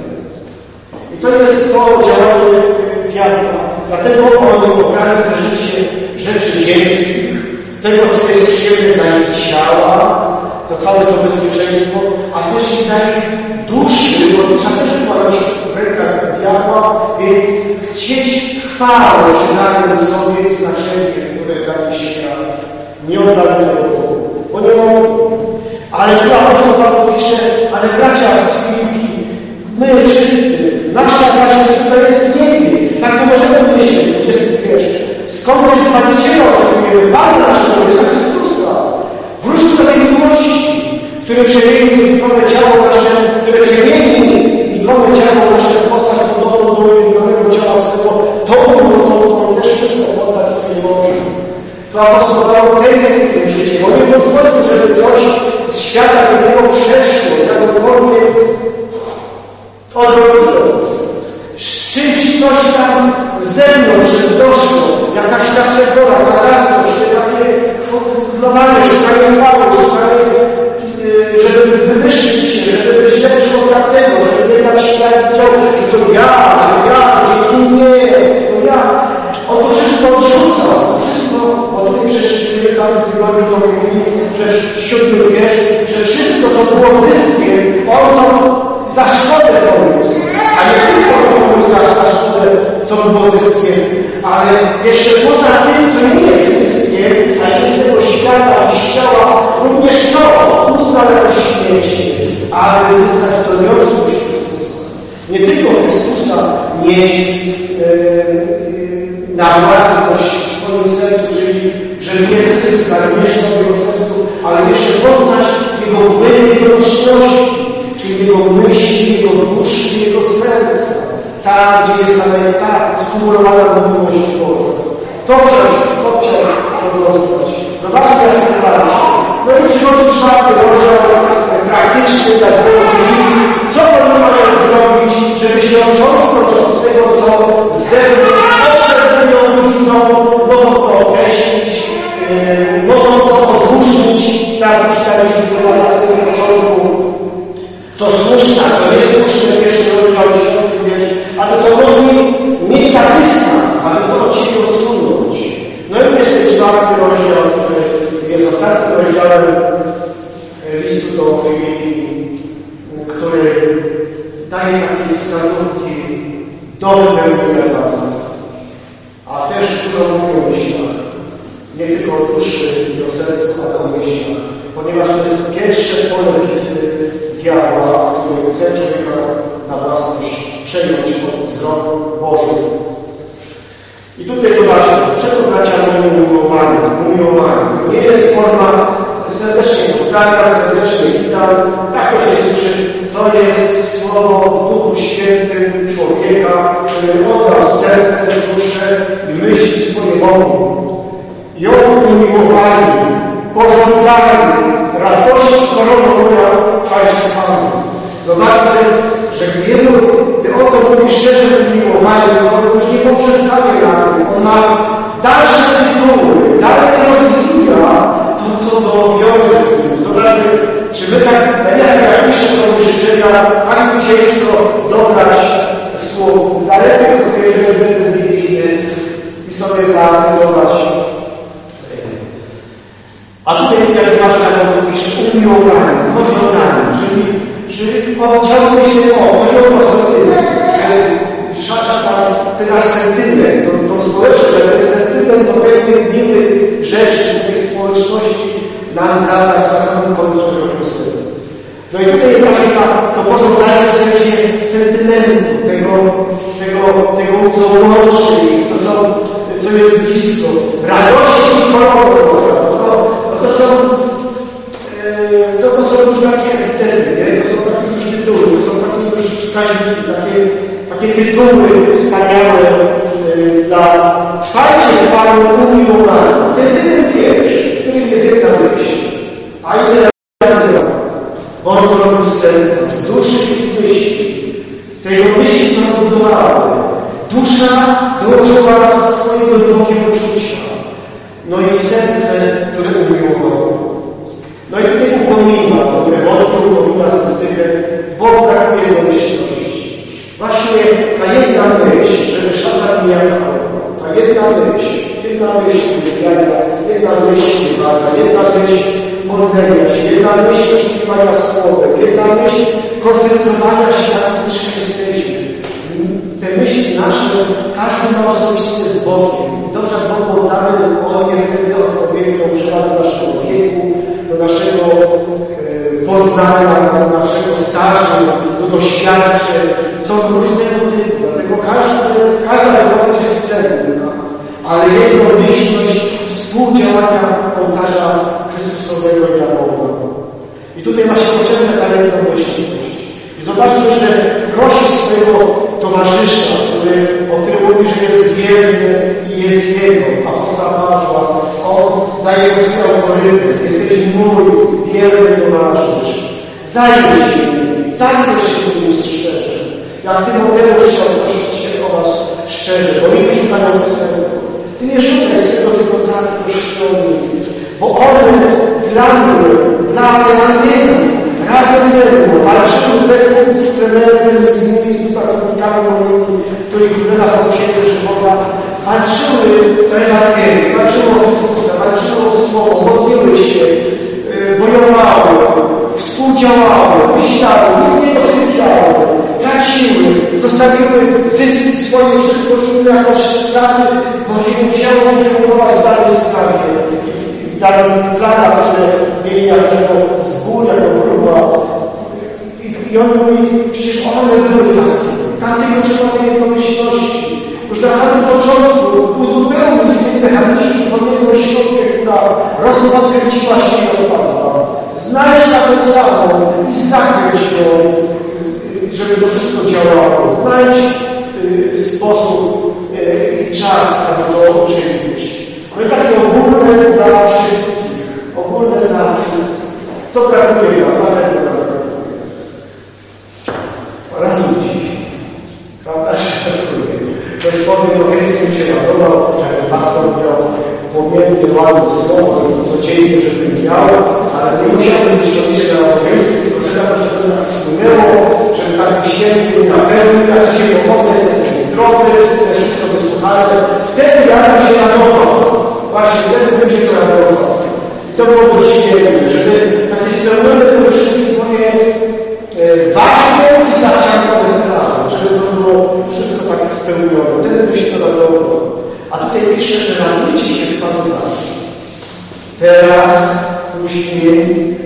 I to jest to działanie diabła. Dlatego oni obrali to życie rzeczy ziemskich, tego, co jest przyjemne dla ich ciała, to całe to bezpieczeństwo, a też i dla ich duszy, bo dusza też była już w rękach diabła, więc chcieć chwałę przynajmniej sobie znaczenie, które dali świat. Nie oddali tego Bogu, bo nie mogą. Ale tu apostoł Paweł pisze, ale bracia z Filipi, my wszyscy, nasza bracia, to jest niebie. Tak to możemy myśleć, 20 wiersz. Skąd jest Zbawiciela, że mówimy, Pan nasz, Jezusa Chrystusa. Wróć do tej miłości, który przemienił znikome ciało nasze, które przemienił znikome ciało nasze w postać podobną do znikomego ciała swego, tą miłosną też wszystko poddać swojej mocy. To apostoł Paweł tęsknił w tym życiu, bo nie pozwolił, żeby coś z świata do niego przeszło, jakkolwiek odrobiło. Z czymś coś tam z zewnątrz doszło, jakaś ta przegora, ta zazdrość, takie chlowanie, szukanie chwały, szukanie, żeby wywyższyć się, żeby być lepszy od tamtego, żeby nie dać się tak widział, że to ja, dzięki mnie, to ja. On to wszystko odrzucał, wszystko, o tym przeczytuje tam w tygodniu to mówi, że 7 wiersz, że wszystko, co było zyskiem, on to za szkodę poniósł. A nie tylko poniósł za szkodę, co było zyskiem, ale jeszcze poza tym, co nie jest zyskiem, a jest z tego świata i ciała, również to uznał jako śmieci, ale zyskać to niosłość Chrystusa. Nie tylko Chrystusa mieć na własność w swoim sercu, czyli że nie Chrystus zamieszkał w jego sercu, ale jeszcze poznać Jego wyjątkowości, czyli Jego myśli, Jego duszy, Jego serca. Tam, gdzie jest ta skumulowana miłość Boża. To chciał podrosnąć. Zobaczmy, jak stawaliśmy. No i przychodzi 4 rozdział praktyczny dla zboru. Co oni mają zrobić, żeby się ocząstkować od tego, co z zewnątrz widzą, mogą to określić, mogą to odróżnić, tak jak czytaliśmy na samym początku, co słuszne, co niesłuszne, pierwszy rozdział 10 wiersz, ale to mogli mieć tak dystans, ale to od siebie odsunąć. No i jest ten 4 rozdział, który jest ostatnim rozdziałem listu do Filipi, który daje takie wskazówki do wypełnienia dla nas. A też dużo mówi o myślach. Nie tylko o duszy i o sercu, ale o myślach. Ponieważ to jest pierwsze pole bitwy diabła, który chce człowieka na własność przejąć pod wzrok Boży. I tutaj zobaczcie, czego bracia umiłowani. To nie jest forma serdecznie pozdrawiam, serdecznie witam. Tak to się słyszy. To jest słowo w Duchu Świętym człowieka, który oddał serce, duszę i myśli swoje Bogu. I oni umiłowani, pożądani, radości koroną moja, chwalcie Panu. Zobaczmy, że gdy on to mówi szczerze umiłowany, to on już nie poprzestawia na tym. On ma dalsze tytuły, dalej rozwija to, co wiąże z tym. Zobaczmy, czy my tak, jak piszę do życzenia, tak mi ciężko dobrać słów. Dalej sobie wezmę biblijny i sobie zaakcentować. A tutaj jak zwłaszcza to pisze umiłowany, pożądany, czyli chciałby się chodzi o to sobie nasz sentyment, to społeczne, ten sentyment do pewnych miłych rzeczy, tej społeczności nam zadać na samym końcu tego serca. No i tutaj jest właśnie to pożądanie w sensie sentymentu, tego co łączy, co jest blisko, radości i koloru. To są już takie epitety, nie? To są takie już tytuły, to są takie już wskaźniki, takie tytuły wspaniałe dla chwalcie Panu umiłowani. To jest jeden wiersz, w którym jest jedna myśl. A ile razy on to robi z serca, z duszy i z myśli. Tej myśli rozbudowały. Dusza dołożyła swojego głębokiego uczucia. No i serce, które umiłowało. No i tutaj upomina, które upomina syntykę, bo brakuje domyślności. Właśnie ta jedna myśl, żeby szatan nie jechał, ta jedna myśl używania, jedna myśl śpiewania, jedna myśl modlenia się, jedna myśl śpiewania słowem, jedna myśl koncentrowania się na tym, czym jesteśmy. Te myśli nasze, każdy ma osobiste z Bogiem. Dobrze, jak Bogu oddamy, On je wtedy odpowiednio używa do naszego wieku, do naszego poznania, do naszego stażu, do doświadczeń. Są różnego typu, dlatego każda odpowiedź jest cenna, ale jednomyślność współdziałania ołtarza Chrystusowego dla Boga. I tutaj właśnie potrzebna ta jednomyślność. I zobaczmy, że prosi swojego towarzysza, o którym mówi, że jest wierny i jest jego, apostoła Pawła. On daje mu swoją autorytet. Jesteś mój wierny towarzysz. Zajmij się nim szczerze. Jak Tymoteusz chciał prosić się o was szczerze, bo nie szukają swego. Ty nie szukaj swego, tylko zaproszony. Bo one dla mnie, dla Ewangelii, razem ze mną walczyły z trenersem, z innymi współpracownikami moimi, których teraz są księży Boga, walczyły o Ewangelię, walczyły o Chrystusa, walczyły o Słowo, modliły się, bojowały, współdziałały, myślały, nie dosypiały, traciły, zostawiły zyski swoje, wszystko inne jako straty, bo się musiało kierować dalej sprawie. W planach, które mieli jako zbór, jako próba. I on mówi, przecież one były takie. Tamtego trzeba jednomyślności. Już na samym początku uzupełnić w tym mechanizmie podjęło środkę, która rozkręciła się i odpadła. Znajdź taką samą i zakręć ją, żeby to wszystko działało. Znajdź sposób i czas, aby to uczynić. No i takie ogólne dla wszystkich. Ogólne dla wszystkich. Co brakuje nam? Ktoś powie, no chętnie bym się radował, jak pastor miał płomienny, ładny słowo, codziennie, żebym miał, ale nie musiałbym być rodzicie na nabożeństwie, tylko że tam się to tak wpłynęło, żeby tak święty był napełnił, ja się pomogę, jestem zdrowy, to jest wszystko wysłuchane. Wtedy ja bym się radował. Właśnie wtedy bym się radował. I to byłoby świetne, żeby takie spełnione były wszystkie moje ważne i zaciągnione sprawy, żeby to było wszystko tak spełnione. Wtedy by się to radowało. A tutaj pisze, że radujcie się w Panu zawsze. Teraz później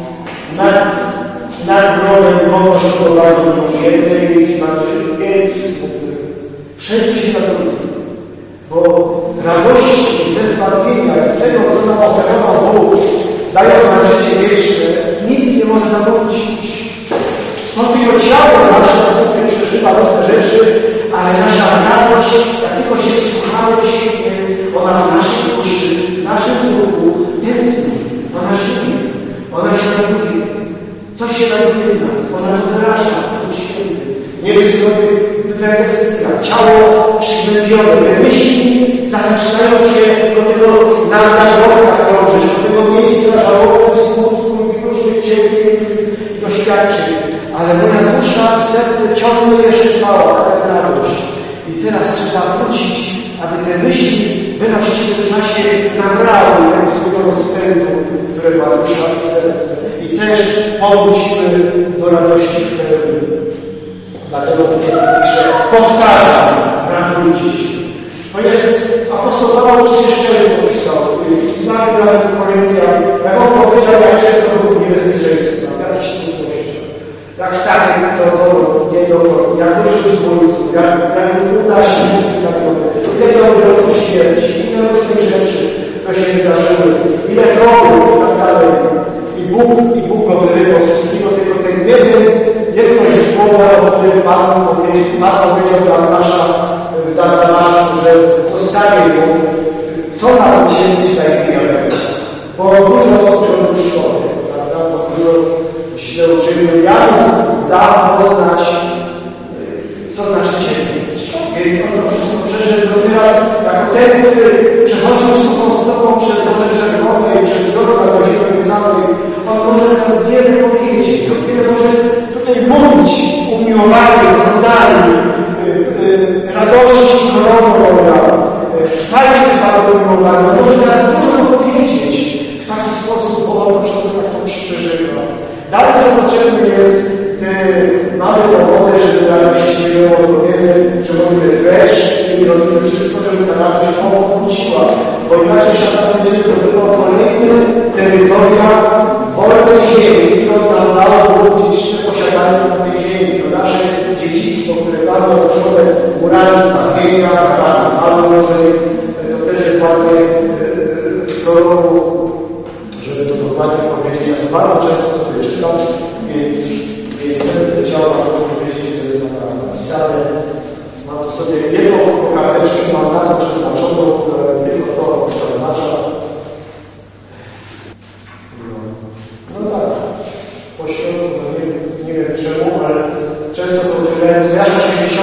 nad grobem kogoś, kto bardzo miłosierny i wielki smutny. Wszędzie się radujemy. Bo radości ze zbawienia z tego, co nam oferował Bóg, dając nam życie wieczne, nic nie może zawrócić. No tylko ciało nasze sobie przeżywa różne rzeczy, ale nasza radość, jak tylko się słuchamy siebie, ona w naszej duszy, w naszym duchu tętni, ona żyje, ona się raduje. Coś się raduje w nas, ona to wyraża, to święty. Nie jest jak ciało przygnębione, te myśli zaczynają się do tego nagrobka krążyć, do tego miejsca żałoby, smutku i różnych cierpień i doświadczeń. Ale moja dusza i serce ciągle jeszcze trwała, taka jest radość. I teraz trzeba wrócić, aby te myśli we właściwym czasie nabrały tego swojego rozpędu, które ma dusza i serce. I też powrócimy do radości w pełni. Dlatego pisze, powtarzam, radujcie się. To jest, apostoł Paweł przecież często pisał, znamy nawet w Koryntiach, jak on powiedział, jak często był w niebezpieczeństwie, w jakichś trudnościach. Jak statek to nie dochodzi, jak ruszył z wojsku, jak już uda się wystawiony, ile do śmierci, ile różnych rzeczy to się wydarzyły, ile chorób i tak dalej. I Bóg go wyrywał z wszystkiego, tylko ten jedność słowa, o którym Pan powiedział w Damasku, że zostawię go, co nam dzisiaj najmniej, bo dużo odciął szkody, prawda, bo dużo źle uczynił. Ja dam poznać, co znaczy cierpieć. Więc on to wszystko przeżył do teraz, jako ten, który przechodził z Tobą przez Morze Czerwone i przez drogę do Ziemi Obiecanej, on może teraz wiele powiedzieć, wiele może tutaj mówić umiłowaniu, cudami, radości chorobowe, trwajcie Panu umiłowaniu. Może teraz dużo powiedzieć w taki sposób, bo on to wszystko tak to przeżywa. Dalej to potrzebny jest mamy dowody, żeby radość nie było, to wiemy, że robimy wreszcie i robimy wszystko, żeby ta radość powróciła, bo inaczej szatan będzie zdobywał kolejne terytoria wolnej ziemi, które nam dało Bóg dziedziczne posiadanie na tej ziemi, to nasze dziedzictwo, które mamy otoczone murami zbawienia, ale może to też jest ważne w proroku, żeby to dokładnie powiedzieć, jak bardzo często sobie czytam, więc będę chciał Wam powiedzieć, że to jest napisane. Mam tu sobie jedną karteczkę, mam na to przeznaczoną, tylko to zaznacza. No tak, po środku, nie wiem czemu, ale często to odkrywałem z Jana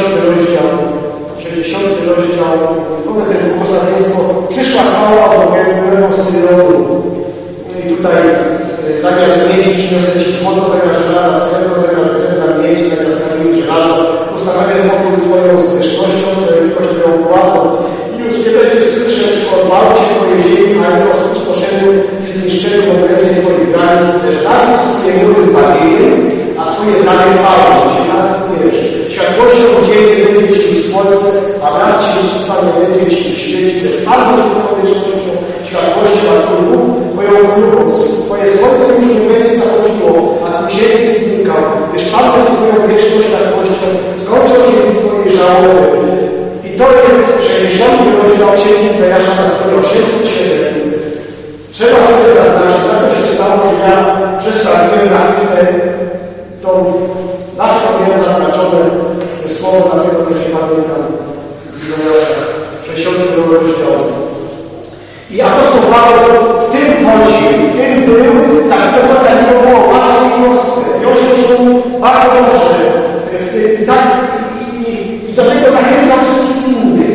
60 rozdział, w ogóle to jest błogosławieństwo, przyszła chwała do mojego Syrionu. I tutaj zamiast mieć przyniosę Ci złoto, zamiast żelaza swego, zamiast drewna mieć, zamiast kamieni żelaza, postanowię pokój Twoją zwierzchnością, sprawiedliwość Twoją płacą. I już nie będziesz słyszeć o gwałcie Twojej ziemi, ani o spustoszeniu i zniszczeniu obrębie Twoich granic, lecz dasz mi swoje mury zbawieniem, a swoje bramy chwałą, Cię nas wiesz. Światłością dziennie będzie Ci słońce, a wraz dziedzictwa nie będzie Ci świecić, lecz Pan Twoją wiecznością, światłością, a Twój Bóg Twoją chlubą. Twoje słońce już nie będzie zachodziło, a Twój księżyc znikał, lecz Pan Twoją wieczność światłością, skończą się Twojej żałoby. I to jest 60. rozdział Księgi Izajasza na stronie 807. Trzeba sobie zaznaczyć, tak to się stało, że ja przestawiłem na chwilę tą, zawsze miałem zaznaczone słowo, dlatego też się pamiętam z Izajasza 60. rozdział. I apostoł Paweł w tym chodził, w tym był, tak to dla niego było bardzo proste. I on się czuł bardzo dobrze. I do tego zachęcał wszystkich innych.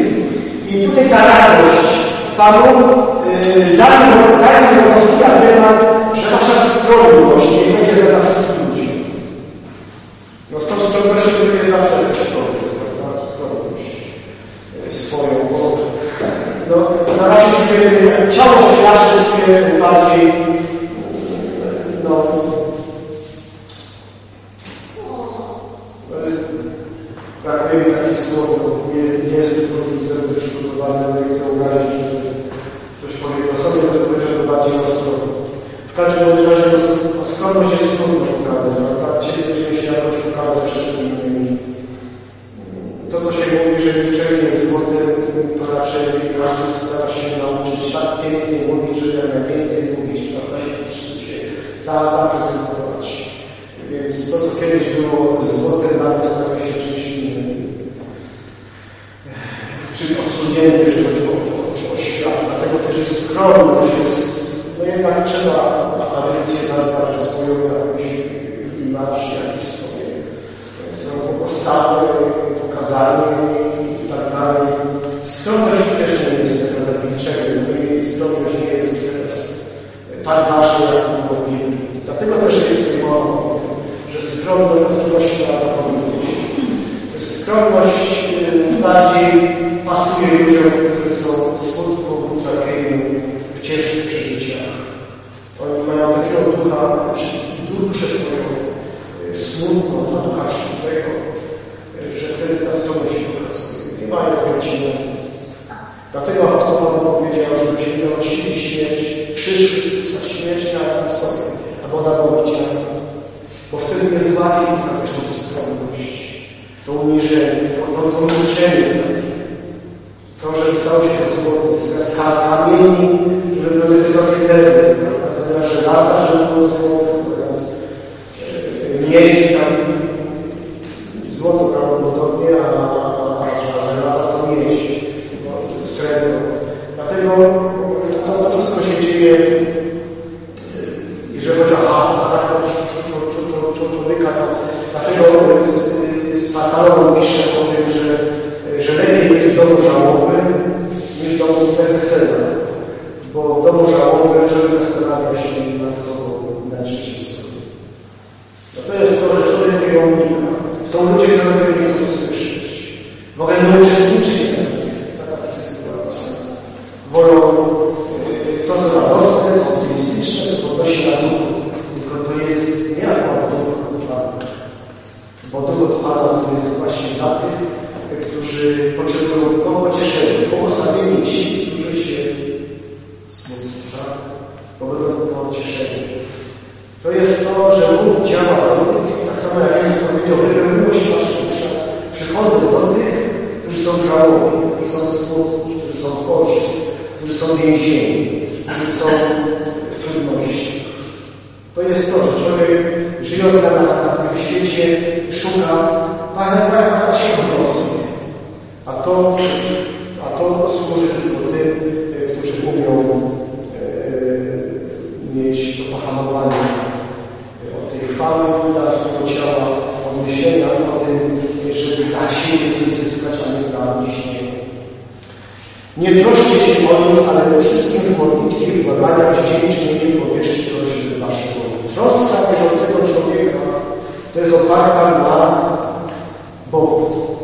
Panu, dajmy rozwój temat, że nasza skromność nie będzie za nas ludzi. No z tą skromnością to jest zawsze skromność swoją, bo na razie ciało świadczy bardziej brakuje mi takich słów, nie jestem względem przygotowany, nie chcę urazić, coś powiedzieć o sobie, to powiedział bardziej o sobie. W każdym razie skromność jest trudno pokazać, a tak chcielibyśmy się jakoś pokazać przed innymi. To, co się mówi, że niczego nie jest złote, to raczej każdy stara się nauczyć tak pięknie mówić, że jak najwięcej mówić, prawda, i się zaprezentować. Więc to, co kiedyś było złote, nagle stało się czymś innym. Czym odsunięty, że chodzi o świat. Dlatego też jest skromność, jednak trzeba aparycję zadbać swoją jakąś image, jakieś swoje postawy, pokazanie i tak dalej. Skromność też nie jest taka zabilczego, skromność nie jest już teraz tak ważna, jak było w Biblii. Dlatego też jest mowa, że skromność trzeba zapomnieć. Skromność bardziej pasuje ludziom, którzy są smutku, utrapieniu, w ciężkich przeżyciach. Oni mają takiego duszę swoją smutną, ducha czczywego, że wtedy ta skromność się pokazuje. Nie mają chęci na nic. Dlatego apostoł Paweł powiedział, żebyśmy nosili śmierć, krzyż Chrystusa, śmierć na sobie, albo na Boga. Bo wtedy jest łatwiej pokazać tą skromność, to uniżenie, to milczenie, to, że stało się złoto, z kamieni, które były tylko piękne, zamiast żelaza, żeby było złoto, zamiast miedzi tam złoto prawdopodobnie, a żelaza to miedź, srebro. Dlatego to wszystko się dzieje, jeżeli chodzi o charakter człowieka, dlatego Salomon pisze o tym, że lepiej być w domu żałobnym niż w domu wesela, bo w domu żałobnym człowiek zastanawia się nad sobą, nad życiem swoim. No to jest to, że człowiek tego unika. Są ludzie, którzy tego nie chcą słyszeć. W ogóle nie uczestniczyć w takich sytuacjach. Wolą to, co radosne, co optymistyczne, co podnosi na duchu. Tylko to jest nie jak duch od Pana. Bo duch od Pana to jest właśnie dla tych, którzy potrzebują pocieszenia, błogosławieni ci, którzy się smutni, tak? Bo będą pocieszeni. To jest to, że Bóg działa do tych, tak samo jak Jezus powiedział, wypełniło się wasze usza. Przychodzę do tych, którzy są żałobni, którzy są smutni, którzy są chorzy, którzy są więzieni, którzy są w trudności. To jest to, że człowiek żyjąc na tym świecie szuka światłości. A to służy tylko tym, którzy umią mieć to pohamowanie od tej chwały dla swojego ciała, od myślenia o tym, żeby dać siebie zyskać, a nie dla bliźniego. Nie troszcie się o nic, ale we wszystkim w modlitwie i błaganiach dziękczynieniem powierzcie prośby waszego. Troska wierzącego człowieka to jest oparta na Bogu.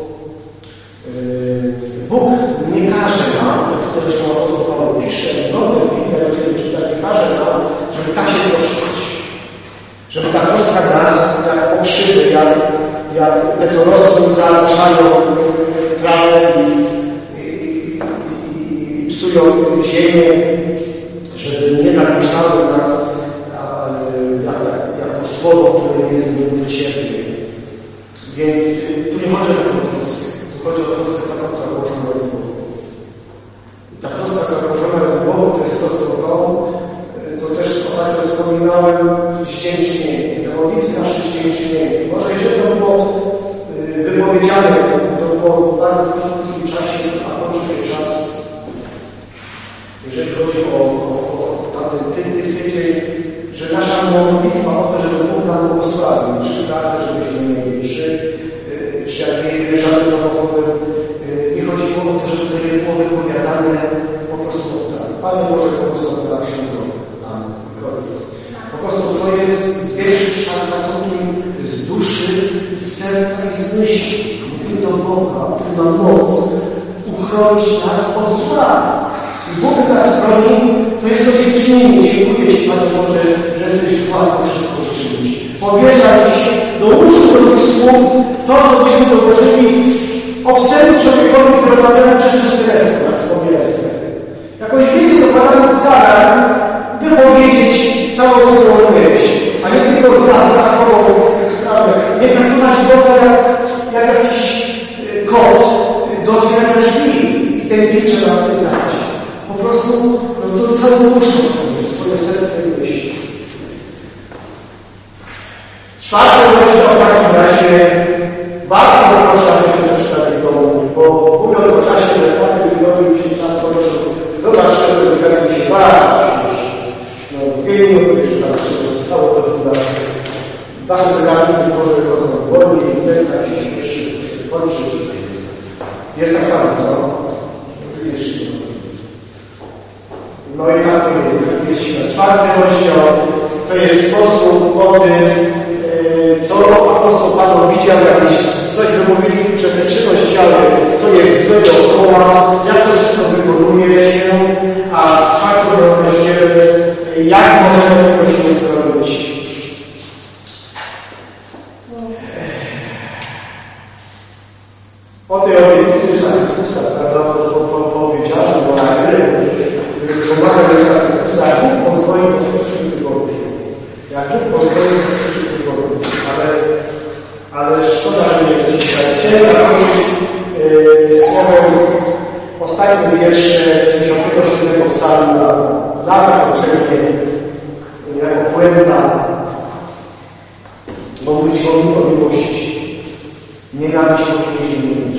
Bóg nie każe nam, to zresztą apostoł Paweł pisze, Biblia będziemy czytać, nie każe nam, żeby tak się troszczyć. Żeby ta troska nas, jak pokrzywy, jak te, co rosną, zaruszają trawę i psują ziemię, żeby nie zagłuszały nas jako słowo, które jest niewyczerpne. Więc tu nie chodzi o taką troskę. Tu chodzi o troskę taką, która położona jest z Bogiem. Ta troska, która położona jest z Bogiem, to jest troska o to, co też ostatnio wspominałem, dziękczynienie. Na modlitwie nasze dziękczynienie. Może jeżeli to było wypowiedziane, to było w bardzo krótkim czasie, a krótszy czas. Jeżeli chodzi o tamten tydzień, że nasza modlitwa o to, żeby Bóg nam błogosławił, czy pracę, żebyśmy mieli, czy jak wyjeżdżamy samochodem, nie chodziło o to, żeby to nie było wypowiadane po prostu tak. Panie Boże, po prostu tak się drogi. Amen. Koniec. Po prostu to jest zwiększyć szacunkiem z duszy, z serca i z myśli. Mówimy do Boga, który ma moc uchronić nas od zła. I Bóg nas chroni, to jest to dziękczynienie. Dziękuję Ci, Panie Boże, że jesteś władny wszystko czynić. Powierzaj Ci, dołóżmy do tych słów to, co byśmy dołożyli obcemu człowiekowi, który rozmawiamy przez telefon, jak wspomniałem. Jakoś więcej dokładamy starań wypowiedzieć całą swoją myśl, a nie tylko zachował sprawę, nie traktować Boga jak jakiś kot do otwierania drzwi i ten pilcze nam wydać. Po prostu to całą duszą swoje serce i myśli. Czwarte rozdział w takim razie bardzo proszę, abyśmy przeczytali w domu, bo mówiąc o czasie, że Pan wygodzi się czas kończył, zobaczcie, że zegarek się bardzo no, 2 minuty jeszcze tam wszystko zostało do fundacji. Wasze zegarki może wychodzą wolniej i ten tak się śmieszy, muszę kończyć. Jest tak samo, co? No i tak to jest, taki jest siła. 4. rozdział to jest sposób o tym, co apostoł Paweł widział, jakieś coś wymówili przez te 3 rozdziały, co jest złe dookoła, jak to wszystko wykonuje się, a w 4. rozdziale jak możemy tego się robić. O tej obietnicy Chrystusa, prawda, powiedziałem, bo na który zwołania ze Chrystusa, jak Bóg pozwoli na przyszłym tygodniu. Jak Bóg pozwoli na przyszłym tygodniu. Ale szkoda, że nie jest dzisiaj. Chciałem zakończyć słowem ostatnim wiersze 57 psalmu na zakończenie jako puenta, bo mówić o miłości. Nienawiść powinniśmy mieć.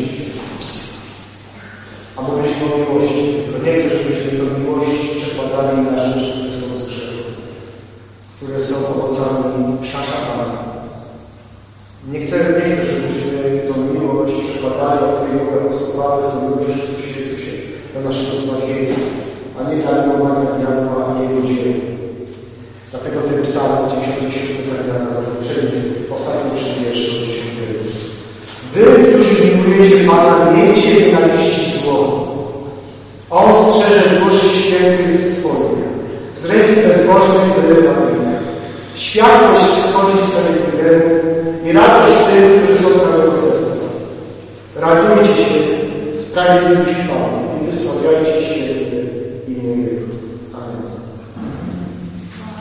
A mówić o miłości. To nie chcę, żebyśmy tę miłość przekładali na rzeczy, które są z grzechu, które są owocami szaszapana. Nie chcę, żebyśmy tę miłość przekładali, o której mówię apostolowałem, tę miłość Jezusie do naszego zbawienia, a nie dla miłowania diabła, a nie jego dzieł. Dlatego ten psalm 97 tak na zakończenie, ostatni przywierszy od 10. Wy, którzy miłujecie Pana, miejcie nienawiści zło. On strzeże duszy świętych swoich, z ręki bezbożnych wyrywa ich. Światłość wschodzi sprawiedliwemu i radość tym, którzy są prawego serca. Radujcie się, sprawiedliwi w Panu i wysławiajcie święte imię Jego. Amen.